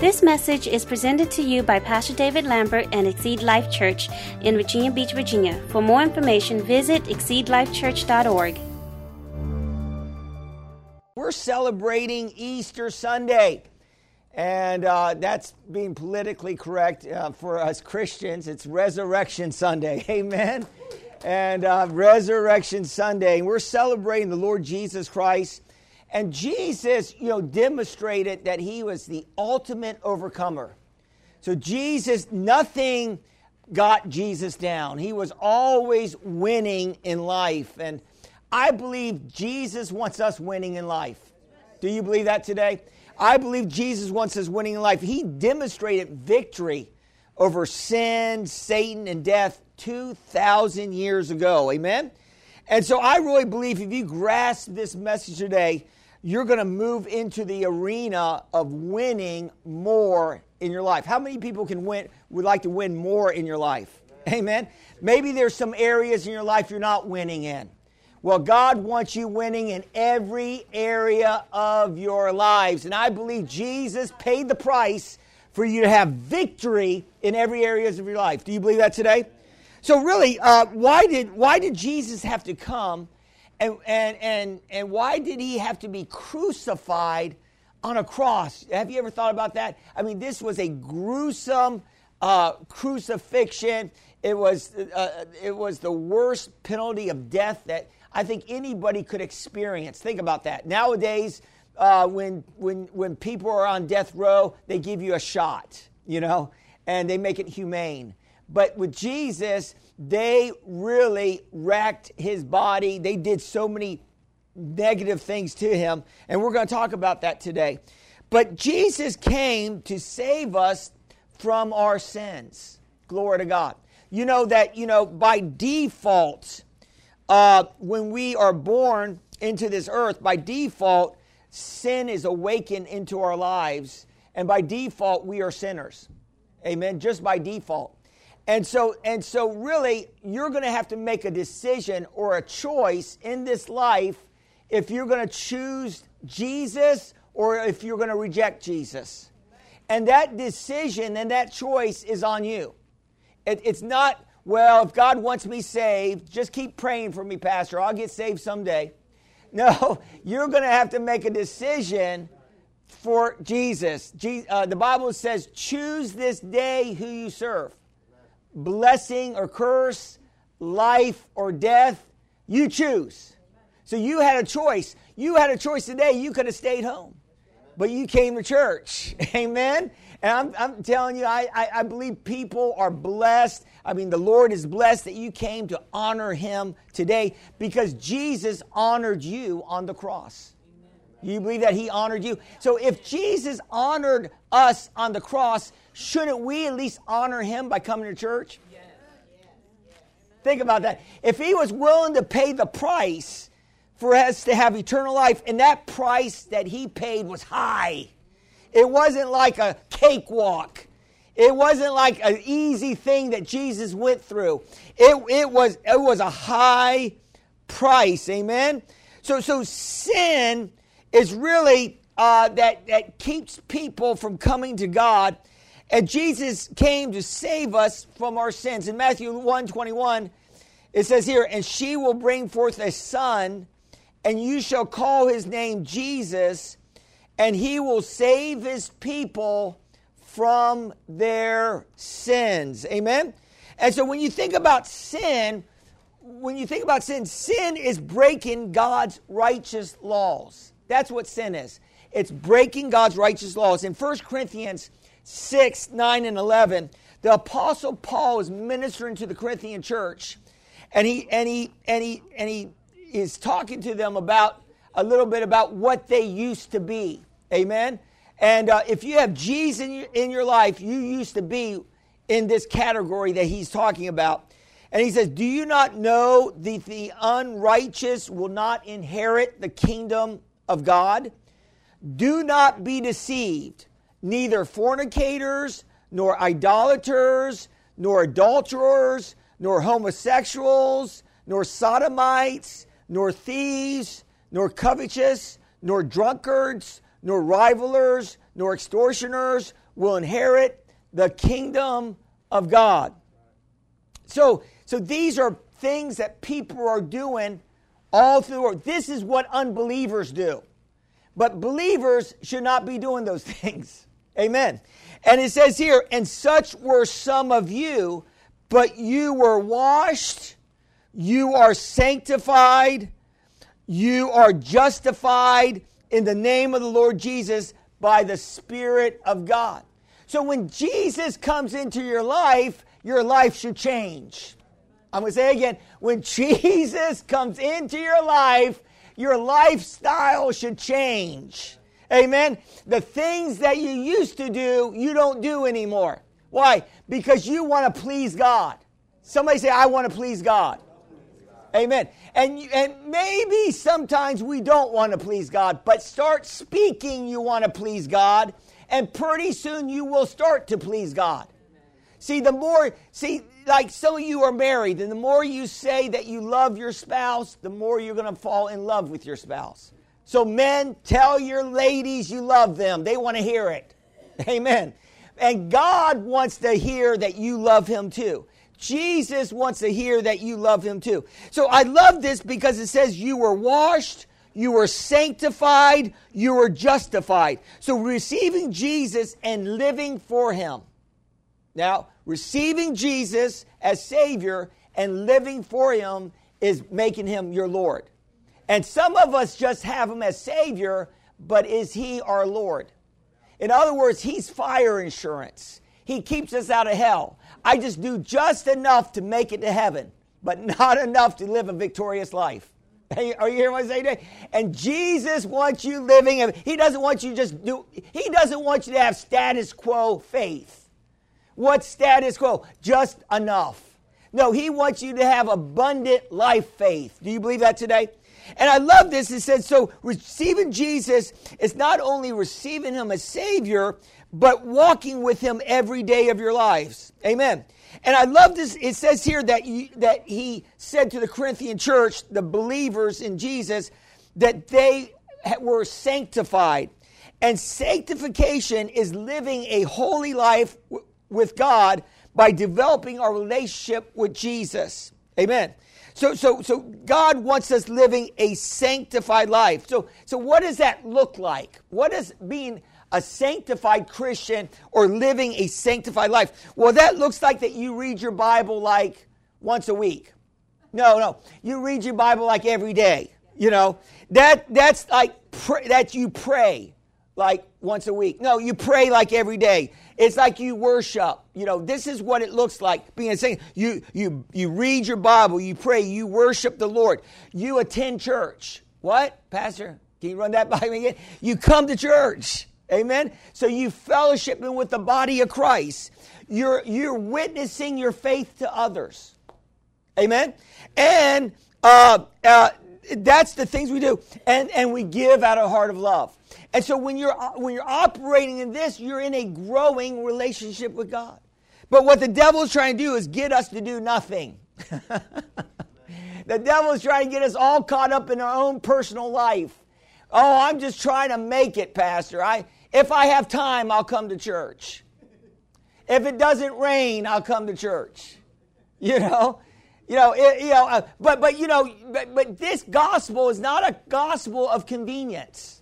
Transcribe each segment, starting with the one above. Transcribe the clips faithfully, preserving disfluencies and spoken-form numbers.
This message is presented to you by Pastor David Lambert and Exceed Life Church in Virginia Beach, Virginia. For more information, visit exceed life church dot org. We're celebrating Easter Sunday, and uh, that's being politically correct uh, for us Christians. It's Resurrection Sunday, amen? And uh, Resurrection Sunday, and we're celebrating the Lord Jesus Christ. And Jesus, you know, demonstrated that he was the ultimate overcomer. So Jesus, nothing got Jesus down. He was always winning in life. And I believe Jesus wants us winning in life. Do you believe that today? I believe Jesus wants us winning in life. He demonstrated victory over sin, Satan, and death two thousand years ago. Amen? And so I really believe if you grasp this message today, you're going to move into the arena of winning more in your life. How many people can win, would like to win more in your life? Amen? Maybe there's some areas in your life you're not winning in. Well, God wants you winning in every area of your lives. And I believe Jesus paid the price for you to have victory in every area of your life. Do you believe that today? So really, uh, why did why did Jesus have to come? And, and and and why did he have to be crucified on a cross? Have you ever thought about that? I mean, this was a gruesome uh, crucifixion. It was uh, it was the worst penalty of death that I think anybody could experience. Think about that. Nowadays, uh, when when when people are on death row, they give you a shot, you know, and they make it humane. But with Jesus, they really wrecked his body. They did so many negative things to him. And we're going to talk about that today. But Jesus came to save us from our sins. Glory to God. You know that, you know, by default, uh, when we are born into this earth, by default, sin is awakened into our lives. And by default, we are sinners. Amen. Just by default. And so, and so really, you're going to have to make a decision or a choice in this life if you're going to choose Jesus or if you're going to reject Jesus. And that decision and that choice is on you. It, it's not, well, if God wants me saved, just keep praying for me, Pastor. I'll get saved someday. No, you're going to have to make a decision for Jesus. Je- uh, the Bible says, choose this day who you serve. Blessing or curse, life or death, you choose. So you had a choice. You had a choice today. You could have stayed home, but you came to church. Amen? And I'm, I'm telling you, I, I, I believe people are blessed. I mean, the Lord is blessed that you came to honor him today because Jesus honored you on the cross. You believe that he honored you? So if Jesus honored us on the cross, shouldn't we at least honor him by coming to church? Yes. Think about that. If he was willing to pay the price for us to have eternal life, and that price that he paid was high. It wasn't like a cakewalk. It wasn't like an easy thing that Jesus went through. It, it was it was a high price. Amen? So, so sin is really uh, that, that keeps people from coming to God. And Jesus came to save us from our sins. In Matthew one twenty-one, it says here, and she will bring forth a son, and you shall call his name Jesus, and he will save his people from their sins. Amen? And so when you think about sin, when you think about sin, sin is breaking God's righteous laws. That's what sin is. It's breaking God's righteous laws. In First Corinthians six, nine, and eleven, the Apostle Paul is ministering to the Corinthian church, and he and he and he and he is talking to them about a little bit about what they used to be. Amen. And uh, if you have Jesus in your, in your life, you used to be in this category that he's talking about. And he says, do you not know that the unrighteous will not inherit the kingdom of God? Do not be deceived. Neither fornicators, nor idolaters, nor adulterers, nor homosexuals, nor sodomites, nor thieves, nor covetous, nor drunkards, nor rivalers, nor extortioners will inherit the kingdom of God. So, so these are things that people are doing all through the world. This is what unbelievers do. But believers should not be doing those things. Amen. And it says here, and such were some of you, but you were washed, you are sanctified, you are justified in the name of the Lord Jesus by the Spirit of God. So when Jesus comes into your life, your life should change. I'm going to say it again. When Jesus comes into your life, your lifestyle should change. Amen. The things that you used to do, you don't do anymore. Why? Because you want to please God. Somebody say, I want to please God. Amen. And, and maybe sometimes we don't want to please God, but start speaking you want to please God, and pretty soon you will start to please God. See, the more, see, like some of you are married, and the more you say that you love your spouse, the more you're going to fall in love with your spouse. So men, tell your ladies you love them. They want to hear it. Amen. And God wants to hear that you love Him too. Jesus wants to hear that you love Him too. So I love this because it says you were washed, you were sanctified, you were justified. So receiving Jesus and living for Him. Now, receiving Jesus as Savior and living for Him is making Him your Lord. And some of us just have Him as Savior, but is He our Lord? In other words, He's fire insurance. He keeps us out of hell. I just do just enough to make it to heaven, but not enough to live a victorious life. Are you hearing what I say today? And Jesus wants you living. He doesn't want you just do. He doesn't want you to have status quo faith. What's status quo? Just enough. No, He wants you to have abundant life faith. Do you believe that today? And I love this. It says, so receiving Jesus is not only receiving Him as Savior, but walking with Him every day of your lives. Amen. And I love this. It says here that, you, that He said to the Corinthian church, the believers in Jesus, that they were sanctified. And sanctification is living a holy life w- with God by developing our relationship with Jesus. Amen. So, so, so God wants us living a sanctified life. So, so what does that look like? What does being a sanctified Christian or living a sanctified life? Well, that looks like that you read your Bible like once a week. No, no, you read your Bible like every day. You know, that that's like pray, that you pray like once a week. No, you pray like every day. It's like you worship. You know, this is what it looks like being a saint. You you you read your Bible, you pray, you worship the Lord. You attend church. What, Pastor? Can you run that by me again? You come to church. Amen. So you fellowshipping with the body of Christ. You're you're witnessing your faith to others. Amen. And uh, uh, that's the things we do. And and we give out of a heart of love. And so when you're when you're operating in this, you're in a growing relationship with God. But what the devil is trying to do is get us to do nothing. The devil is trying to get us all caught up in our own personal life. Oh, I'm just trying to make it, Pastor. I if I have time, I'll come to church. If it doesn't rain, I'll come to church. You know, you know, it, you know. Uh, but but you know, but, but this gospel is not a gospel of convenience.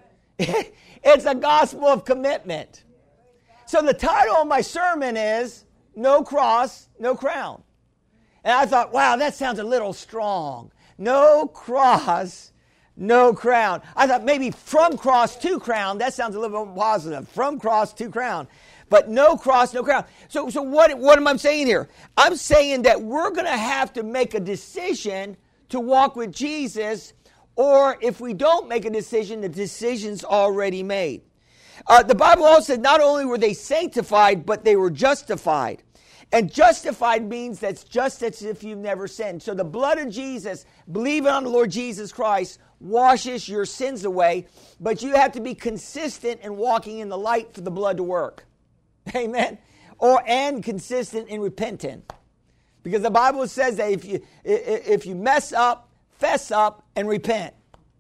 It's a gospel of commitment. So the title of my sermon is "No Cross, No Crown," and I thought, wow, that sounds a little strong. No cross, no crown. I thought maybe from cross to crown. That sounds a little bit more positive. From cross to crown. But no cross, no crown. So, so what, what am I saying here? I'm saying that we're going to have to make a decision to walk with Jesus, or if we don't make a decision, the decision's already made. Uh, the Bible also said not only were they sanctified, but they were justified. And justified means that's just as if you've never sinned. So the blood of Jesus, believing on the Lord Jesus Christ, washes your sins away. But you have to be consistent in walking in the light for the blood to work. Amen. Or and consistent in repenting. Because the Bible says that if you if you mess up, fess up and repent.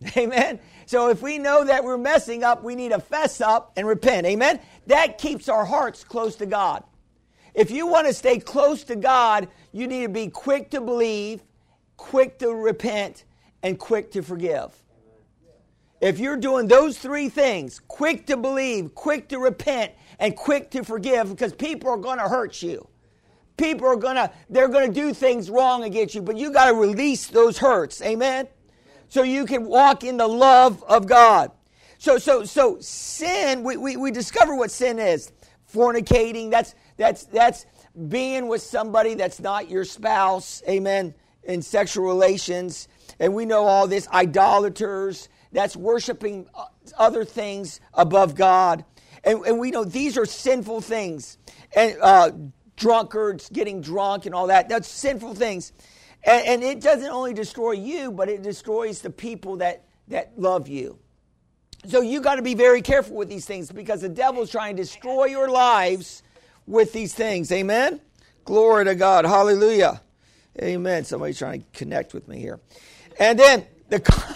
Amen. So if we know that we're messing up, we need to fess up and repent. Amen. That keeps our hearts close to God. If you want to stay close to God, you need to be quick to believe, quick to repent, and quick to forgive. If you're doing those three things, quick to believe, quick to repent, and quick to forgive, because people are going to hurt you. People are going to, they're going to do things wrong against you, but you got to release those hurts. Amen? So you can walk in the love of God. So so so sin, we, we, we discover what sin is. Fornicating, that's that's that's being with somebody that's not your spouse, amen, in sexual relations. And we know all this. Idolaters, that's worshiping other things above God. And, and we know these are sinful things. And uh, drunkards, getting drunk and all that, that's sinful things. And, and it doesn't only destroy you, but it destroys the people that, that love you. So you got to be very careful with these things, because the devil's trying to destroy your lives with these things. Amen? Glory to God. Hallelujah. Amen. Somebody's trying to connect with me here. And then the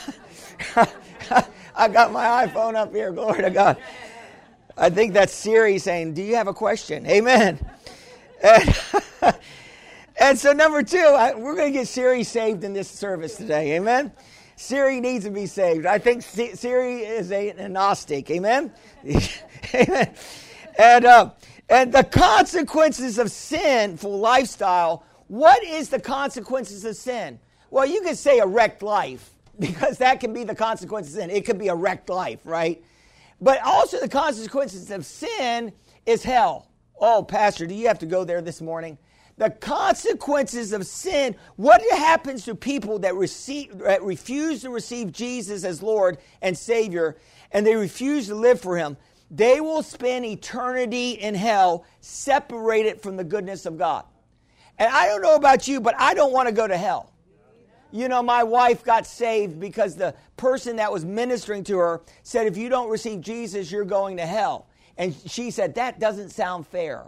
I got my iPhone up here. Glory to God. I think that's Siri saying, do you have a question? Amen. And, and so number two, I, we're going to get Siri saved in this service today. Amen. Siri needs to be saved. I think C- Siri is a, a Gnostic. Amen. Amen. And uh, and the consequences of sinful lifestyle. What is the consequences of sin? Well, you could say a wrecked life, because that can be the consequences of sin. It could be a wrecked life, right? But also the consequences of sin is hell. Oh, Pastor, do you have to go there this morning? The consequences of sin, what happens to people that receive, that refuse to receive Jesus as Lord and Savior, and they refuse to live for Him? They will spend eternity in hell, separated from the goodness of God. And I don't know about you, but I don't want to go to hell. You know, my wife got saved because the person that was ministering to her said, if you don't receive Jesus, you're going to hell. And she said, that doesn't sound fair.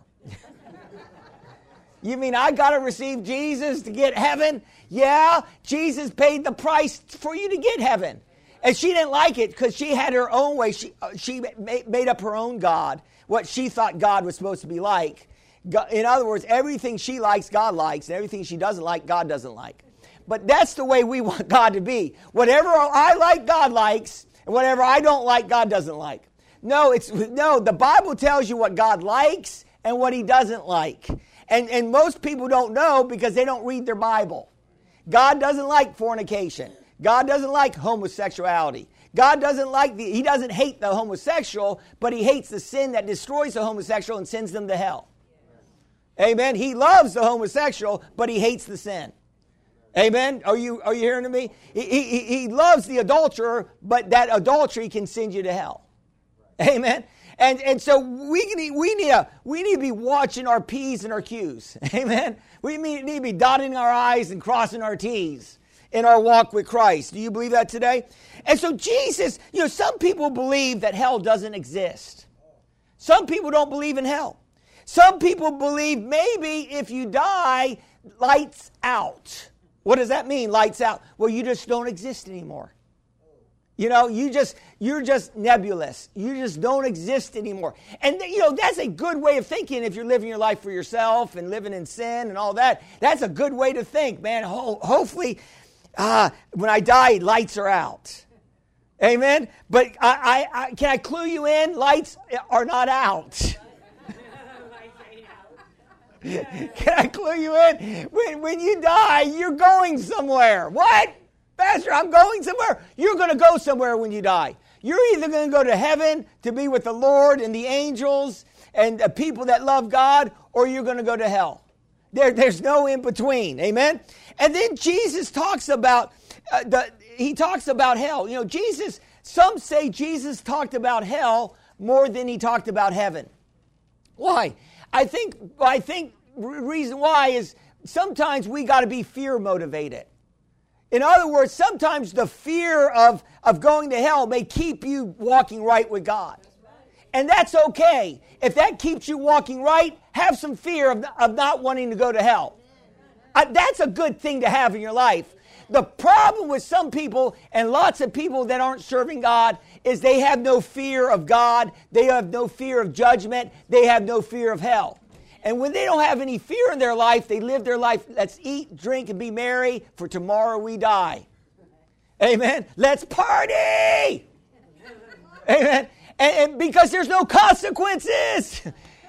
You mean I got to receive Jesus to get heaven? Yeah, Jesus paid the price for you to get heaven. And she didn't like it because she had her own way. She, uh, she made up her own God, what she thought God was supposed to be like. In other words, everything she likes, God likes, and everything she doesn't like, God doesn't like. But that's the way we want God to be. Whatever I like, God likes, and whatever I don't like, God doesn't like. No, it's no. The Bible tells you what God likes and what He doesn't like. And, and most people don't know because they don't read their Bible. God doesn't like fornication. God doesn't like homosexuality. God doesn't like the, He doesn't hate the homosexual, but He hates the sin that destroys the homosexual and sends them to hell. Amen. He loves the homosexual, but He hates the sin. Amen. Are you are you hearing me? He, he, he loves the adulterer, but that adultery can send you to hell. Amen. And and so we need we need a, we need to be watching our P's and our Q's. Amen. We need to be dotting our I's and crossing our T's in our walk with Christ. Do you believe that today? And so Jesus, you know, some people believe that hell doesn't exist. Some people don't believe in hell. Some people believe maybe if you die, lights out. What does that mean, lights out? Well, you just don't exist anymore. You know, you just, you're just nebulous. You just don't exist anymore. And, you know, that's a good way of thinking if you're living your life for yourself and living in sin and all that. That's a good way to think, man. Ho- hopefully, uh, when I die, lights are out. Amen? But I, I, I, can I clue you in? Lights are not out. Can I clue you in? When, when you die, you're going somewhere. What? Pastor, I'm going somewhere. You're going to go somewhere when you die. You're either going to go to heaven to be with the Lord and the angels and the people that love God, or you're going to go to hell. There, there's no in between. Amen? And then Jesus talks about, uh, the, he talks about hell. You know, Jesus, some say Jesus talked about hell more than He talked about heaven. Why? I think, I think the reason why is sometimes we got to be fear motivated. In other words, sometimes the fear of, of going to hell may keep you walking right with God. And that's okay. If that keeps you walking right, have some fear of, of not wanting to go to hell. Uh, that's a good thing to have in your life. the problem with some people and lots of people that aren't serving God is they have no fear of God. They have no fear of judgment. They have no fear of hell. And when they don't have any fear in their life, they live their life, let's eat, drink, and be merry, for tomorrow we die. Amen. Let's party. Amen. And, and because there's no consequences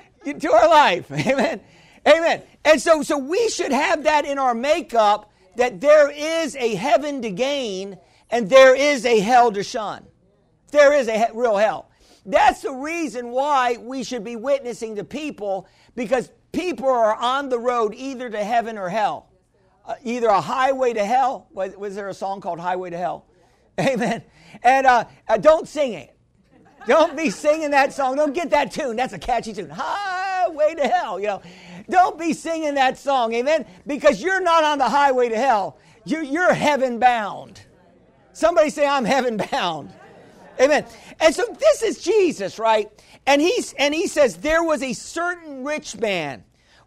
to our life. Amen. Amen. And so, so we should have that in our makeup, that there is a heaven to gain and there is a hell to shun. There is a he- real hell. That's the reason why we should be witnessing to people, because people are on the road either to heaven or hell. Uh, either a highway to hell. Was, was there a song called Highway to Hell? Amen. And uh, uh, don't sing it. Don't be singing that song. Don't get that tune. That's a catchy tune. Highway to hell, you know. Don't be singing that song, amen? Because you're not on the highway to hell. You're, you're heaven bound. Somebody say, I'm heaven bound. Amen. And so this is Jesus, right? And he's and he says, there was a certain rich man,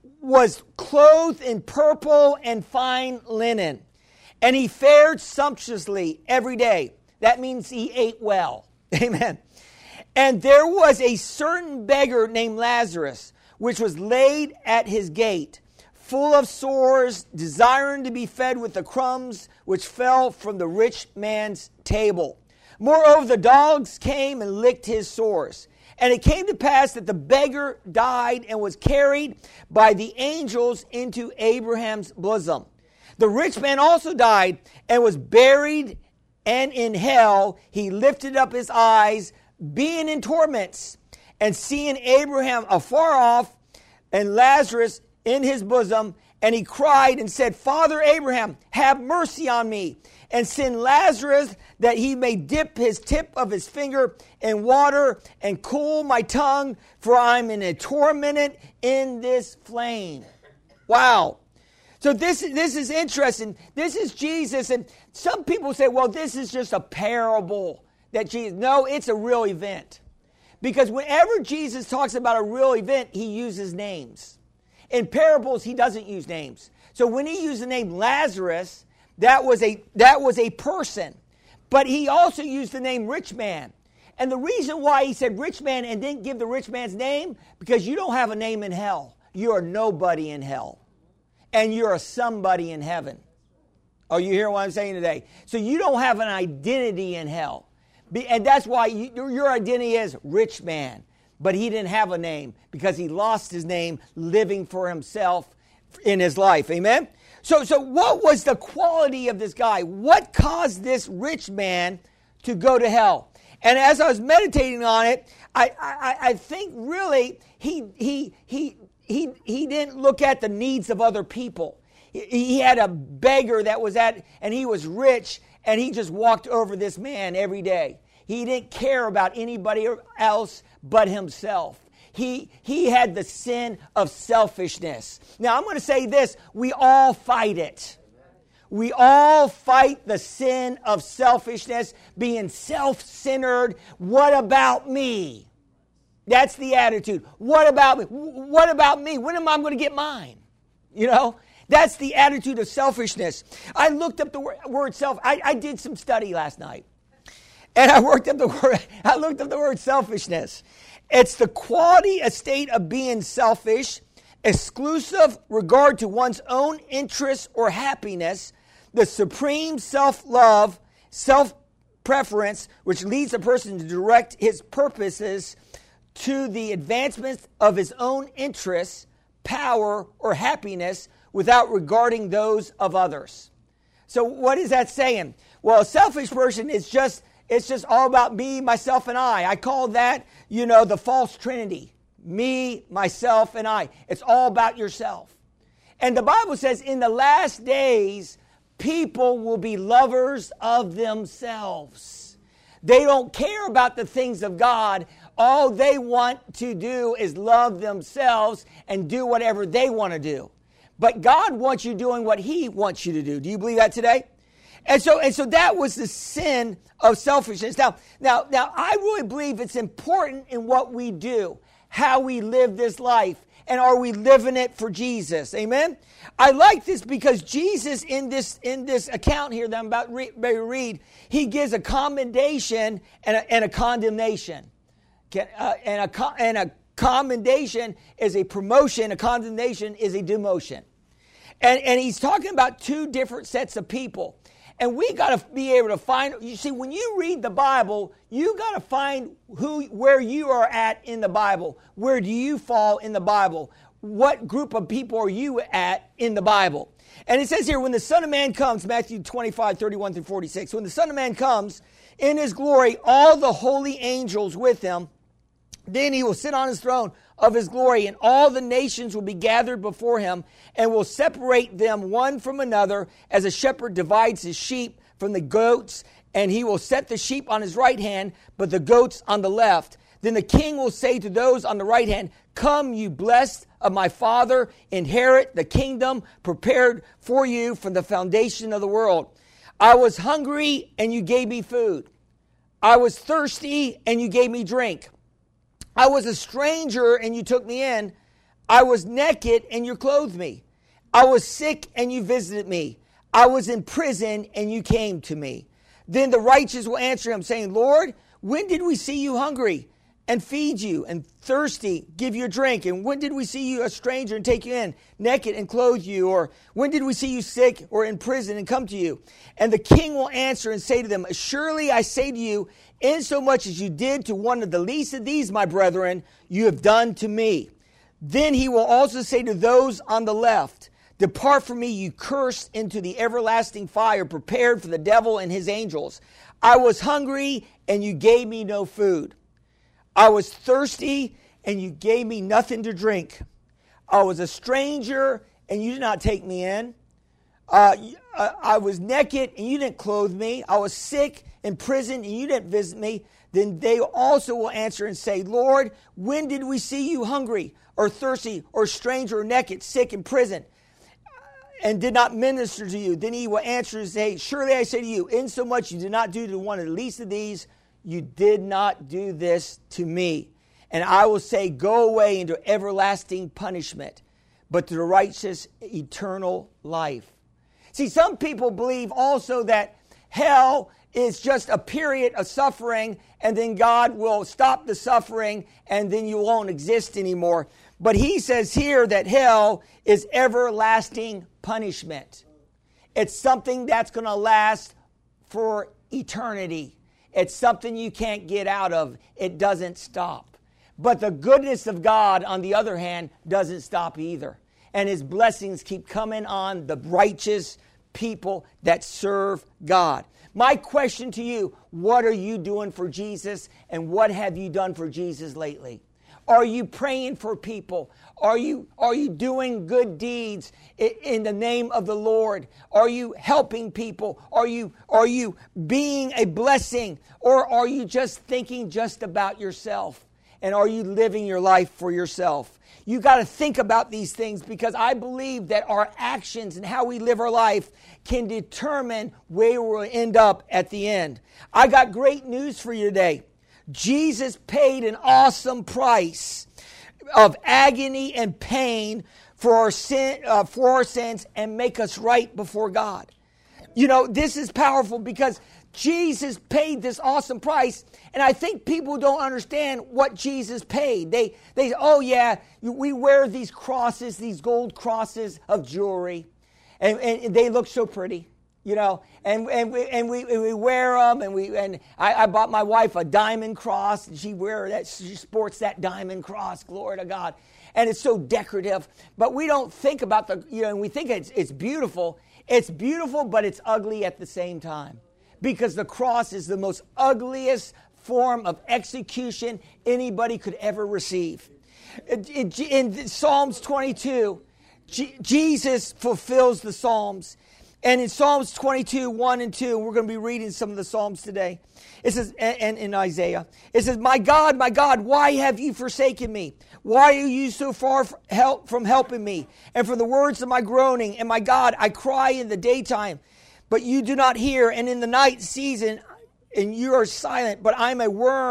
was clothed in purple and fine linen, and he fared sumptuously every day. That means he ate well. Amen. And there was a certain beggar named Lazarus, which was laid at his gate, full of sores, desiring to be fed with the crumbs which fell from the rich man's table. Moreover, the dogs came and licked his sores. And it came to pass that the beggar died and was carried by the angels into Abraham's bosom. The rich man also died and was buried, and in hell he lifted up his eyes, being in torments, and seeing Abraham afar off and Lazarus in his bosom, and he cried and said, Father Abraham, have mercy on me, and send Lazarus that he may dip his tip of his finger in water and cool my tongue, for I'm in a torment in this flame. Wow. So this, this is interesting. This is Jesus, and some people say, well, this is just a parable that Jesus... No, it's a real event. Because whenever Jesus talks about a real event, he uses names. In parables, he doesn't use names. So when he used the name Lazarus, that was a that was a person. But he also used the name rich man. And the reason why he said rich man and didn't give the rich man's name, because you don't have a name in hell. You're nobody in hell. And you're a somebody in heaven. Are you hearing what I'm saying today? So you don't have an identity in hell. And that's why you, your identity is rich man. But he didn't have a name because he lost his name living for himself in his life. Amen? So, so what was the quality of this guy? What caused this rich man to go to hell? And as I was meditating on it, I, I, I think really he, he, he, he, he didn't look at the needs of other people. He, he had a beggar that was at, and he was rich, and he just walked over this man every day. He didn't care about anybody else but himself. He, he had the sin of selfishness. Now, I'm going to say this. We all fight it. We all fight the sin of selfishness, being self-centered. What about me? That's the attitude. What about me? What about me? When am I going to get mine? You know, that's the attitude of selfishness. I looked up the word, word self. I, I did some study last night. And I worked up the word, I looked up the word selfishness. It's the quality, a state of being selfish, exclusive regard to one's own interests or happiness, the supreme self-love, self-preference, which leads a person to direct his purposes to the advancement of his own interests, power, or happiness without regarding those of others. So what is that saying? Well, a selfish person is just It's just all about me, myself, and I. I call that, you know, the false trinity. Me, myself, and I. It's all about yourself. And the Bible says in the last days, people will be lovers of themselves. They don't care about the things of God. All they want to do is love themselves and do whatever they want to do. But God wants you doing what He wants you to do. Do you believe that today? And so, and so that was the sin of selfishness. Now, now, now, I really believe it's important in what we do, how we live this life, And are we living it for Jesus? Amen? I like this because Jesus in this in this account here that I'm about to re- read, he gives a commendation and a, and a condemnation. Can, uh, and, a, and a commendation is a promotion. A condemnation is a demotion. And, and he's talking about two different sets of people. And we got to be able to find, you see, when you read the Bible, you got to find who, where you are at in the Bible. Where do you fall in the Bible? What group of people are you at in the Bible? And it says here, when the Son of Man comes, Matthew twenty-five, thirty-one through forty-six, when the Son of Man comes in his glory, all the holy angels with him, then he will sit on his throne of his glory, and all the nations will be gathered before him, and will separate them one from another, as a shepherd divides his sheep from the goats, and he will set the sheep on his right hand, but the goats on the left. Then the king will say to those on the right hand, "Come, you blessed of my Father, inherit the kingdom prepared for you from the foundation of the world. I was hungry, and you gave me food. I was thirsty, and you gave me drink. I was a stranger, and you took me in. I was naked, and you clothed me. I was sick, and you visited me. I was in prison, and you came to me." Then the righteous will answer him, saying, "Lord, when did we see you hungry and feed you, and thirsty, give you a drink? And when did we see you a stranger and take you in, naked and clothe you? Or when did we see you sick or in prison and come to you?" And the king will answer and say to them, "Surely I say to you, insomuch as you did to one of the least of these, my brethren, you have done to me." Then he will also say to those on the left, "Depart from me, you cursed, into the everlasting fire prepared for the devil and his angels. I was hungry, and you gave me no food. I was thirsty, and you gave me nothing to drink. I was a stranger, and you did not take me in. Uh, I was naked, and you didn't clothe me. I was sick, in prison, and you didn't visit me." Then they also will answer and say, "Lord, when did we see you hungry, or thirsty, or stranger, or naked, sick, in prison, and did not minister to you?" Then he will answer and say, "Surely I say to you, insomuch you did not do to one of the least of these, you did not do this to me. And I will say, go away into everlasting punishment, but to the righteous, eternal life." See, some people believe also that hell is just a period of suffering, and then God will stop the suffering, and then you won't exist anymore. But he says here that hell is everlasting punishment. It's something that's going to last for eternity. It's something you can't get out of. It doesn't stop. But the goodness of God, on the other hand, doesn't stop either. And his blessings keep coming on the righteous people that serve God. My question to you, what are you doing for Jesus, and what have you done for Jesus lately? Are you praying for people? Are you, are you doing good deeds in the name of the Lord? Are you helping people? Are you, are you being a blessing? Or are you just thinking just about yourself? And are you living your life for yourself? You got to think about these things, because I believe that our actions and how we live our life can determine where we'll end up at the end. I got great news for you today. Jesus paid an awesome price of agony and pain for our sin, uh, for our sins, and make us right before God. You know, this is powerful because Jesus paid this awesome price, and I think people don't understand what Jesus paid. They, they say, "Oh yeah, we wear these crosses, these gold crosses of jewelry, and, and they look so pretty." You know, and and we and we, we wear them, and we and I, I bought my wife a diamond cross, and she wear that she sports that diamond cross. Glory to God, and it's so decorative. But we don't think about the you know, and we think it's it's beautiful. It's beautiful, but it's ugly at the same time, because the cross is the most ugliest form of execution anybody could ever receive. In, in Psalms twenty-two, G- Jesus fulfills the Psalms. And in Psalms twenty-two, one and two, we're going to be reading some of the Psalms today. It says, and in Isaiah, it says, "My God, my God, why have you forsaken me? Why are you so far from helping me? And from the words of my groaning, and my God, I cry in the daytime, but you do not hear, and in the night season, and you are silent. But I'm a worm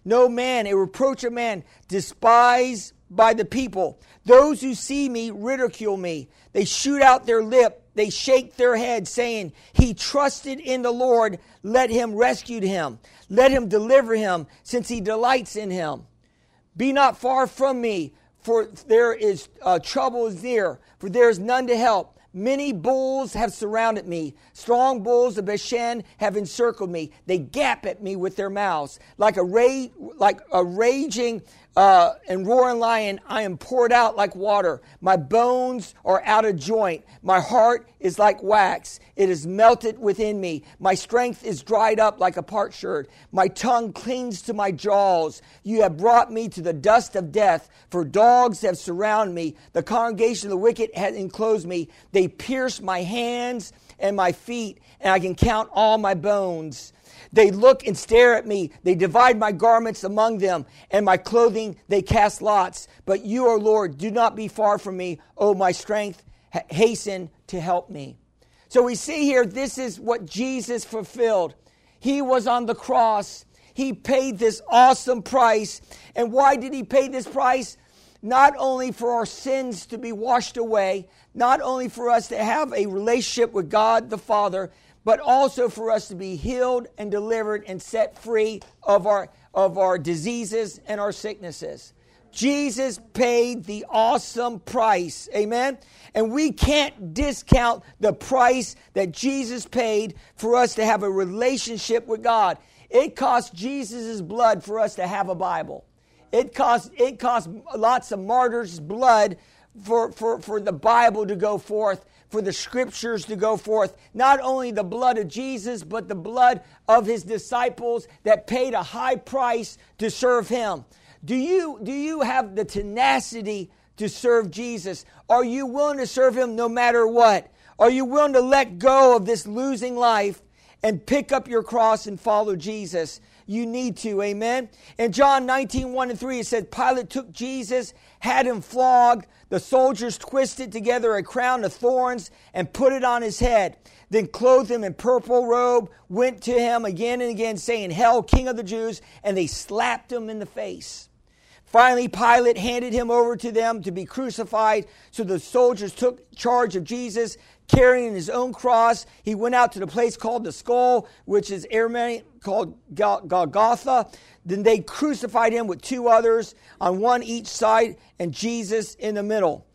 no man, a reproach of man, despised by the people. Those who see me ridicule me. They shoot out their lip. They shake their head, saying, he trusted in the Lord. Let him rescue him. Let him deliver him, since he delights in him. Be not far from me, for there is uh, trouble is near, for there is none to help. Many bulls have surrounded me. Strong bulls of Bashan have encircled me. They gap at me with their mouths. Like a ra- like a raging uh, and roaring lion, I am poured out like water. My bones are out of joint. My heart is like wax. It is melted within me. My strength is dried up like a potsherd. My tongue clings to my jaws. You have brought me to the dust of death, for dogs have surrounded me. The congregation of the wicked has enclosed me. They pierce my hands and my feet, and I can count all my bones. They look and stare at me. They divide my garments among them, and my clothing they cast lots. But you, O Lord, do not be far from me. O my strength, hasten to help me. So we see here, this is what Jesus fulfilled. He was on the cross. He paid this awesome price. And why did he pay this price? Not only for our sins to be washed away, not only for us to have a relationship with God the Father, but also for us to be healed and delivered and set free of our, of our diseases and our sicknesses. Jesus paid the awesome price. Amen? And we can't discount the price that Jesus paid for us to have a relationship with God. It cost Jesus' blood for us to have a Bible. It cost, it cost lots of martyrs' blood for, for, for the Bible to go forth, for the scriptures to go forth. Not only the blood of Jesus, but the blood of his disciples that paid a high price to serve him. Do you, do you have the tenacity to serve Jesus? Are you willing to serve him no matter what? Are you willing to let go of this losing life and pick up your cross and follow Jesus? You need to, amen? In John nineteen, one and three, it says, Pilate took Jesus, had him flogged. The soldiers twisted together a crown of thorns and put it on his head. Then clothed him in purple robe, went to him again and again, saying, Hail, King of the Jews, and they slapped him in the face. Finally, Pilate handed him over to them to be crucified. So the soldiers took charge of Jesus, carrying his own cross. He went out to the place called the Skull, which is Aramaic called Golgotha. Then they crucified him with two others, on one each side, and Jesus in the middle.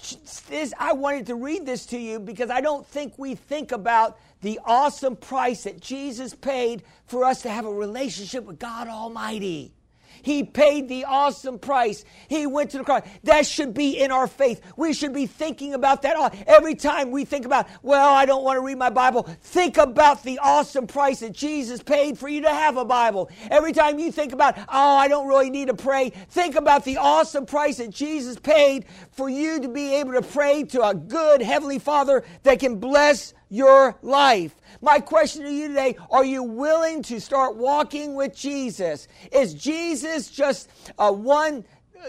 This, I wanted to read this to you because I don't think we think about the awesome price that Jesus paid for us to have a relationship with God Almighty. He paid the awesome price. He went to the cross. That should be in our faith. We should be thinking about that. Every time we think about, well, I don't want to read my Bible, think about the awesome price that Jesus paid for you to have a Bible. Every time you think about, oh, I don't really need to pray, think about the awesome price that Jesus paid for you to be able to pray to a good Heavenly Father that can bless your life. My question to you today, are you willing to start walking with Jesus? Is Jesus just a one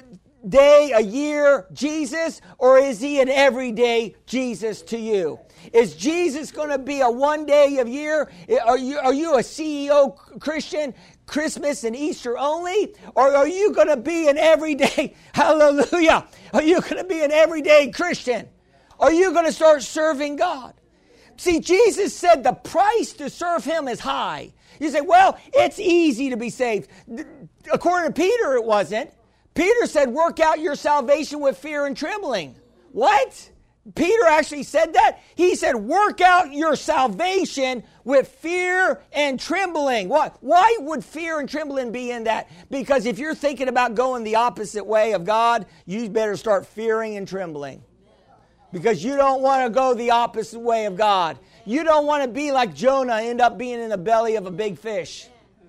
day a year Jesus, or is he an everyday Jesus to you? Is Jesus going to be a one day a year? Are you, are you a C E O Christian, Christmas and Easter only? Or are you going to be an everyday, hallelujah, are you going to be an everyday Christian? Are you going to start serving God? See, Jesus said the price to serve him is high. You say, well, it's easy to be saved. According to Peter, it wasn't. Peter said, work out your salvation with fear and trembling. What? Peter actually said that? He said, work out your salvation with fear and trembling. What? Why would fear and trembling be in that? Because if you're thinking about going the opposite way of God, you better start fearing and trembling. Because you don't want to go the opposite way of God. You don't want to be like Jonah, end up being in the belly of a big fish.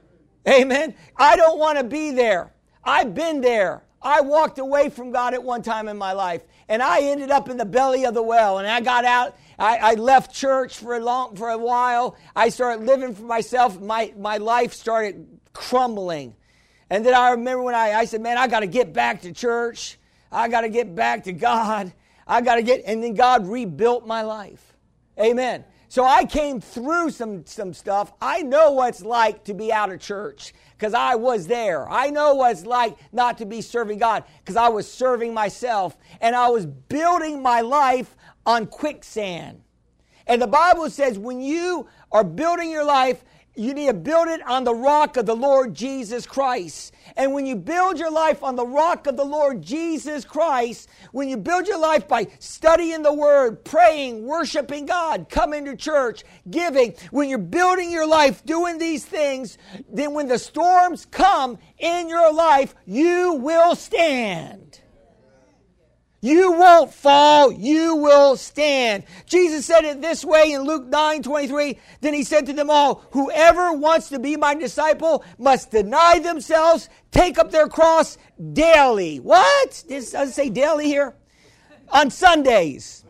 Amen? I don't want to be there. I've been there. I walked away from God at one time in my life. And I ended up in the belly of the whale. And I got out. I, I left church for a long, for a while. I started living for myself. My, my life started crumbling. And then I remember when I, I said, man, I got to get back to church. I got to get back to God. I got to get, and then God rebuilt my life. Amen. So I came through some, some stuff. I know what it's like to be out of church because I was there. I know what it's like not to be serving God because I was serving myself. And I was building my life on quicksand. And the Bible says when you are building your life, you need to build it on the rock of the Lord Jesus Christ. And when you build your life on the rock of the Lord Jesus Christ, when you build your life by studying the Word, praying, worshiping God, coming to church, giving, when you're building your life doing these things, then when the storms come in your life, you will stand. You won't fall, you will stand. Jesus said it this way in Luke nine twenty-three. Then he said to them all, whoever wants to be my disciple must deny themselves, take up their cross daily. What? Does it say daily here? On Sundays.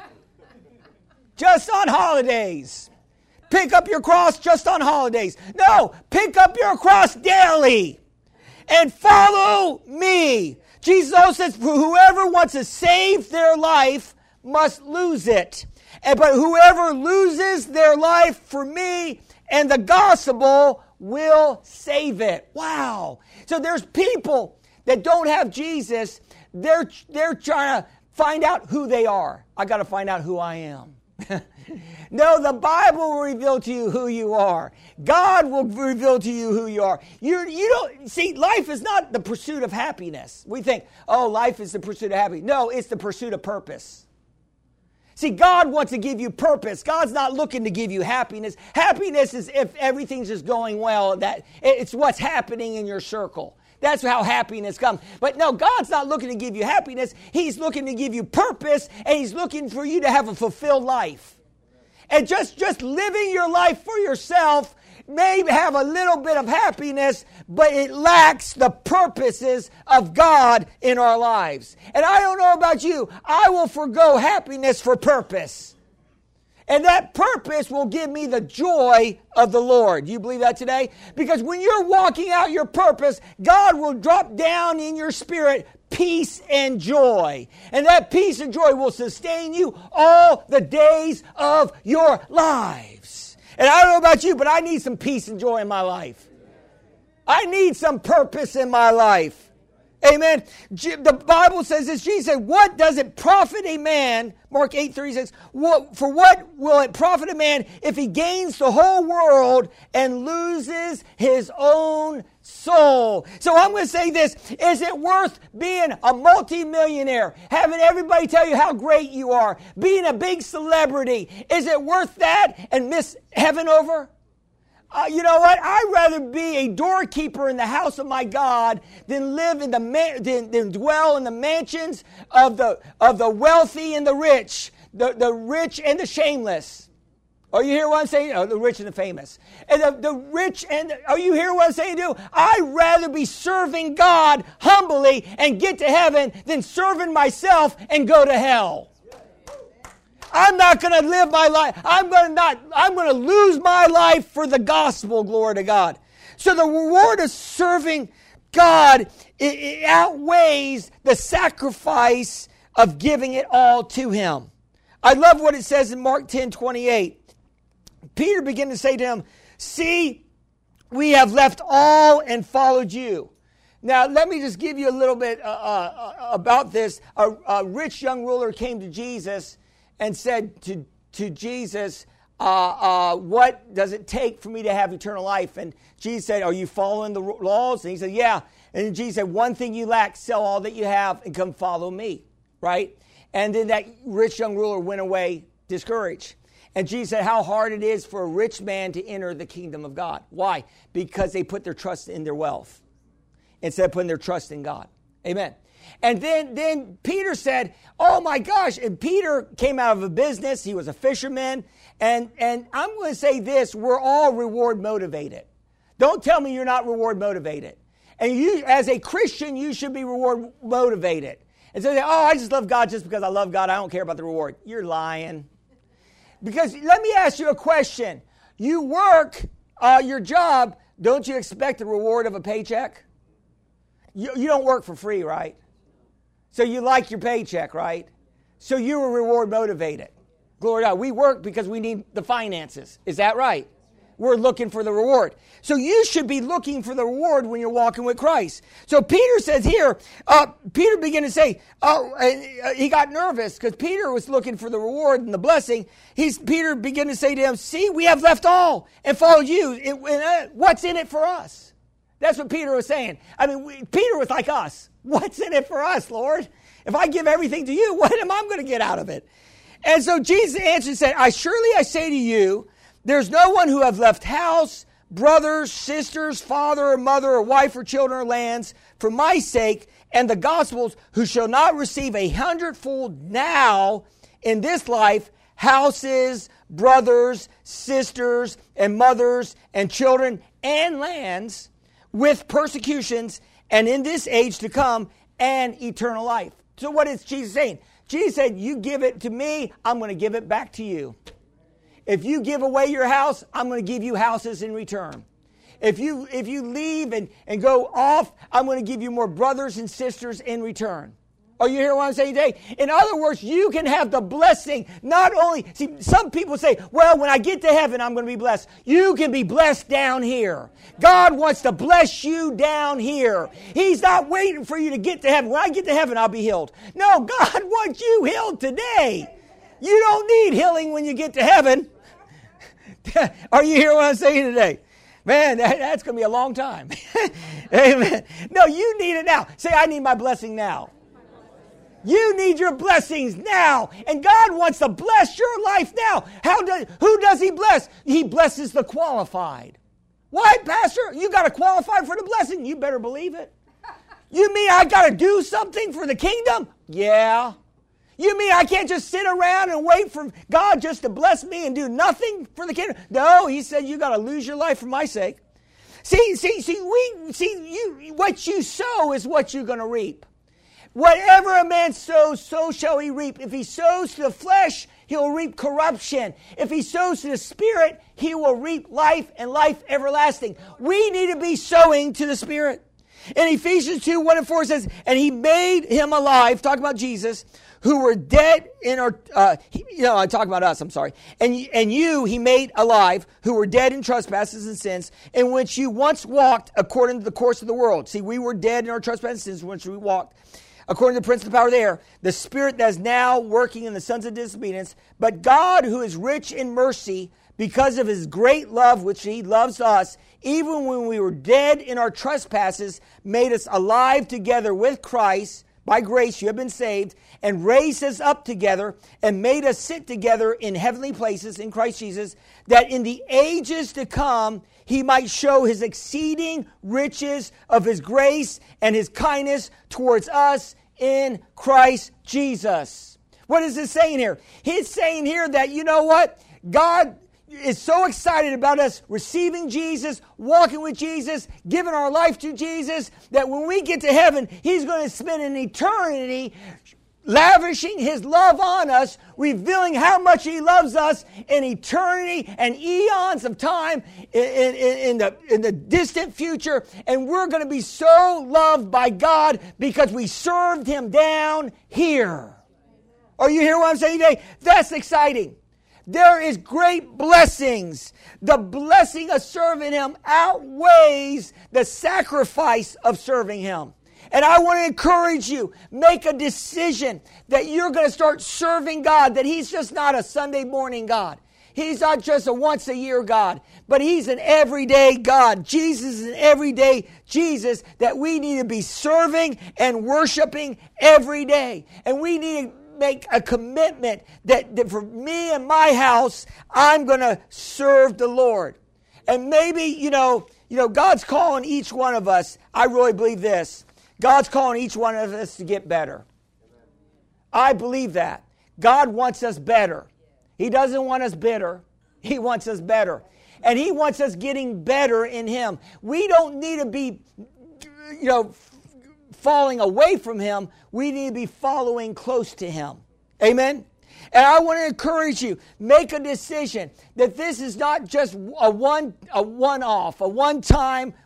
Just on holidays. Pick up your cross just on holidays. No, pick up your cross daily and follow me. Jesus also says, whoever wants to save their life must lose it. And, but whoever loses their life for me and the gospel will save it. Wow. So there's people that don't have Jesus. They're, they're trying to find out who they are. I got to find out who I am. No, the Bible will reveal to you who you are. God will reveal to you who you are. You you don't see, life is not the pursuit of happiness. We think, oh, life is the pursuit of happiness. No, it's the pursuit of purpose. See, God wants to give you purpose. God's not looking to give you happiness. Happiness is if everything's just going well. That it's what's happening in your circle. That's how happiness comes. But no, God's not looking to give you happiness. He's looking to give you purpose, and He's looking for you to have a fulfilled life. And just, just living your life for yourself may have a little bit of happiness, but it lacks the purposes of God in our lives. And I don't know about you, I will forgo happiness for purpose. And that purpose will give me the joy of the Lord. Do you believe that today? Because when you're walking out your purpose, God will drop down in your spirit peace and joy. And that peace and joy will sustain you all the days of your lives. And I don't know about you, but I need some peace and joy in my life. I need some purpose in my life. Amen. The Bible says this. Jesus said, what does it profit a man, Mark eight thirty-six, what, for what will it profit a man if he gains the whole world and loses his own soul? So I'm going to say this. Is it worth being a multimillionaire, having everybody tell you how great you are, being a big celebrity? Is it worth that and miss heaven over? Uh, you know what? I'd rather be a doorkeeper in the house of my God than live in the man, than, than dwell in the mansions of the of the wealthy and the rich, the, the rich and the shameless. Are you hear what I'm saying? Oh, the rich and the famous. And the, the rich and the, are you hear what I'm saying? Do I'd rather be serving God humbly and get to heaven than serving myself and go to hell. I'm not going to live my life. I'm going to not, I'm going to lose my life for the gospel, glory to God. So the reward of serving God, it, it outweighs the sacrifice of giving it all to Him. I love what it says in Mark ten twenty-eight. Peter began to say to him, see, we have left all and followed you. Now, let me just give you a little bit uh, uh, about this. A, a rich young ruler came to Jesus and said to, to Jesus, uh, uh, what does it take for me to have eternal life? And Jesus said, are you following the laws? And he said, yeah. And Jesus said, one thing you lack, sell all that you have and come follow me, right? And then that rich young ruler went away discouraged. And Jesus said how hard it is for a rich man to enter the kingdom of God. Why? Because they put their trust in their wealth instead of putting their trust in God. Amen. And then, then Peter said, oh my gosh. And Peter came out of a business. He was a fisherman. And, and I'm going to say this, we're all reward motivated. Don't tell me you're not reward motivated. And you, as a Christian, you should be reward motivated. And so, oh, I just love God just because I love God. I don't care about the reward. You're lying. Because let me ask you a question. You work uh, your job, don't you expect the reward of a paycheck? You, you don't work for free, right? So you like your paycheck, right? So you were reward motivated. Glory to God. We work because we need the finances. Is that right? We're looking for the reward. So you should be looking for the reward when you're walking with Christ. So Peter says here, uh, Peter began to say, oh, uh, he got nervous because Peter was looking for the reward and the blessing. He's Peter began to say to him, see, we have left all and followed you. It, uh, what's in it for us? That's what Peter was saying. I mean, we, Peter was like us. What's in it for us, Lord? If I give everything to you, what am I going to get out of it? And so Jesus answered and said, I surely I say to you, there's no one who have left house, brothers, sisters, father or mother or wife or children or lands for my sake and the gospel's who shall not receive a hundredfold now in this life, houses, brothers, sisters, and mothers and children and lands with persecutions and in this age to come and eternal life. So what is Jesus saying? Jesus said, you give it to me, I'm going to give it back to you. If you give away your house, I'm going to give you houses in return. If you if you leave and, and go off, I'm going to give you more brothers and sisters in return. Are you hearing what I'm saying today? In other words, you can have the blessing. Not only, see, some people say, well, when I get to heaven, I'm going to be blessed. You can be blessed down here. God wants to bless you down here. He's not waiting for you to get to heaven. When I get to heaven, I'll be healed. No, God wants you healed today. You don't need healing when you get to heaven. Are you hearing what I'm saying today? Man, that, that's going to be a long time. Amen. No, you need it now. Say, I need my blessing now. You need your blessings now. And God wants to bless your life now. How does, who does he bless? He blesses the qualified. Why, Pastor? You got to qualify for the blessing. You better believe it. You mean I got to do something for the kingdom? Yeah. You mean I can't just sit around and wait for God just to bless me and do nothing for the kingdom? No, he said you got to lose your life for my sake. See, see, see, we see you. What you sow is what you're going to reap. Whatever a man sows, so shall he reap. If he sows to the flesh, he'll reap corruption. If he sows to the Spirit, he will reap life and life everlasting. We need to be sowing to the Spirit. In Ephesians two, one and four, it says, and he made him alive, talking about Jesus, who were dead in our, uh, he, you know, I'm talking about us, I'm sorry. And, and you he made alive, who were dead in trespasses and sins, in which you once walked according to the course of the world. See, we were dead in our trespasses and sins, in which we walked. According to the prince of the power of the air, the spirit that is now working in the sons of disobedience. But God, who is rich in mercy, because of his great love which he loves us, even when we were dead in our trespasses, made us alive together with Christ. By grace you have been saved, and raised us up together, and made us sit together in heavenly places in Christ Jesus, that in the ages to come he might show his exceeding riches of his grace and his kindness towards us in Christ Jesus. What is it saying here? He's saying here that, you know what? God is so excited about us receiving Jesus, walking with Jesus, giving our life to Jesus, that when we get to heaven, he's going to spend an eternity lavishing his love on us, revealing how much he loves us in eternity and eons of time in, in, in, the, in the distant future. And we're going to be so loved by God because we served him down here. Are you hearing what I'm saying today? That's exciting. There is great blessings. The blessing of serving him outweighs the sacrifice of serving him. And I want to encourage you, make a decision that you're going to start serving God, that he's just not a Sunday morning God. He's not just a once a year God, but he's an everyday God. Jesus is an everyday Jesus that we need to be serving and worshiping every day. And we need to make a commitment that, that for me and my house, I'm going to serve the Lord. And maybe, you know, you know, God's calling each one of us. I really believe this. God's calling each one of us to get better. I believe that. God wants us better. He doesn't want us bitter. He wants us better. And he wants us getting better in him. We don't need to be, you know, falling away from him. We need to be following close to him. Amen? And I want to encourage you, make a decision that this is not just a one a one-off, a one-time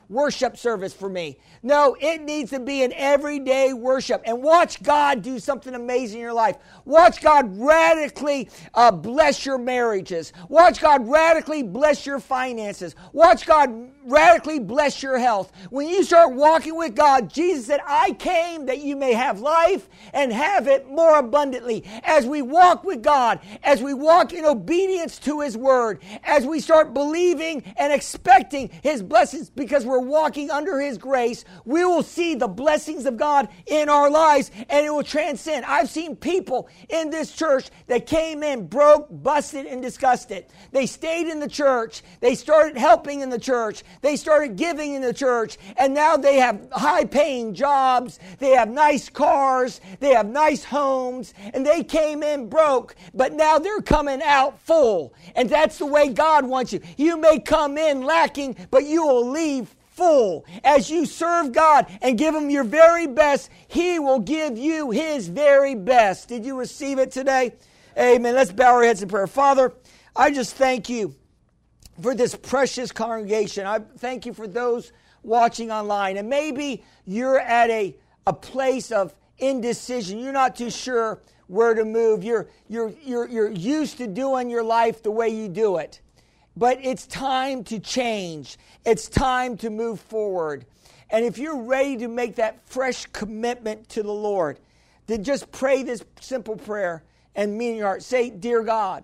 worship service for me. No, it needs to be an everyday worship. And watch God do something amazing in your life. Watch God radically uh, bless your marriages. Watch God radically bless your finances. Watch God radically bless your health. When you start walking with God, Jesus said, I came that you may have life and have it more abundantly. As we walk with God, as we walk in obedience to His Word, as we start believing and expecting His blessings because we're walking under His grace, we will see the blessings of God in our lives and it will transcend. I've seen people in this church that came in broke, busted, and disgusted. They stayed in the church. They started helping in the church. They started giving in the church. And now they have high-paying jobs. They have nice cars. They have nice homes. And they came in broke, but now they're coming out full. And that's the way God wants you. You may come in lacking, but you will leave full. As you serve God and give Him your very best, He will give you His very best. Did you receive it today? Amen. Let's bow our heads in prayer. Father, I just thank You for this precious congregation. I thank You for those watching online. And maybe you're at a, a place of indecision. You're not too sure where to move. You're, you're, you're, you're used to doing your life the way you do it. But it's time to change. It's time to move forward. And if you're ready to make that fresh commitment to the Lord, then just pray this simple prayer and mean in your heart. Say, Dear God,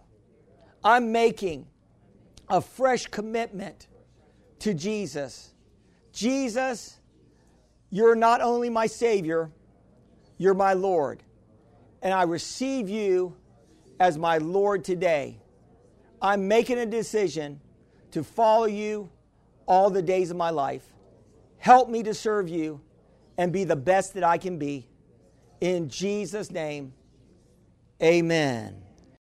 I'm making a fresh commitment to Jesus. Jesus, You're not only my Savior, You're my Lord. And I receive You as my Lord today. I'm making a decision to follow You all the days of my life. Help me to serve You and be the best that I can be. In Jesus' name, amen.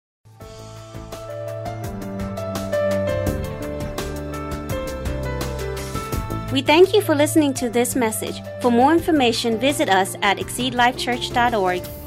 We thank you for listening to this message. For more information, visit us at exceed life church dot org